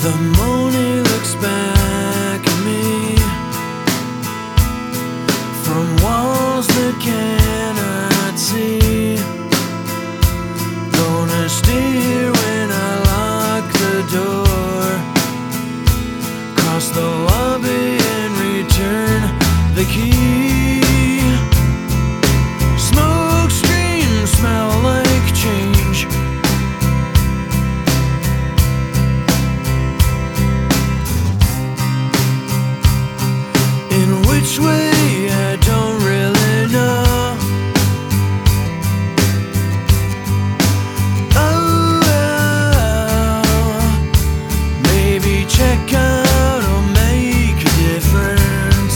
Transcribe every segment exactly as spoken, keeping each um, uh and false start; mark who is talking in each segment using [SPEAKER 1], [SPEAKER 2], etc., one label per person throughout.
[SPEAKER 1] The morning looks back at me from walls that cannot see. Gonna steer when I lock the door, cross the lobby and return the key. Smoke streams smell like change. In which way, I don't really know. Oh, well, maybe check out or make a difference.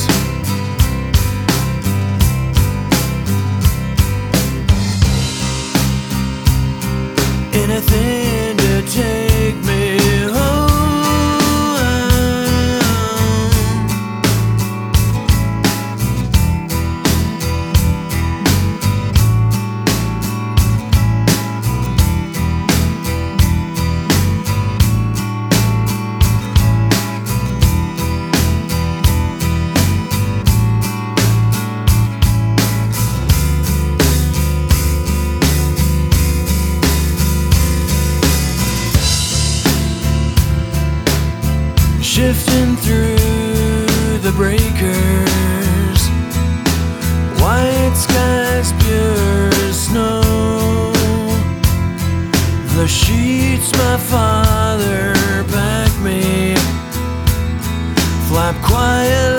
[SPEAKER 1] Anything to take me home. Shifting through the breakers, white skies pure as snow. The sheets my father packed me flap quietly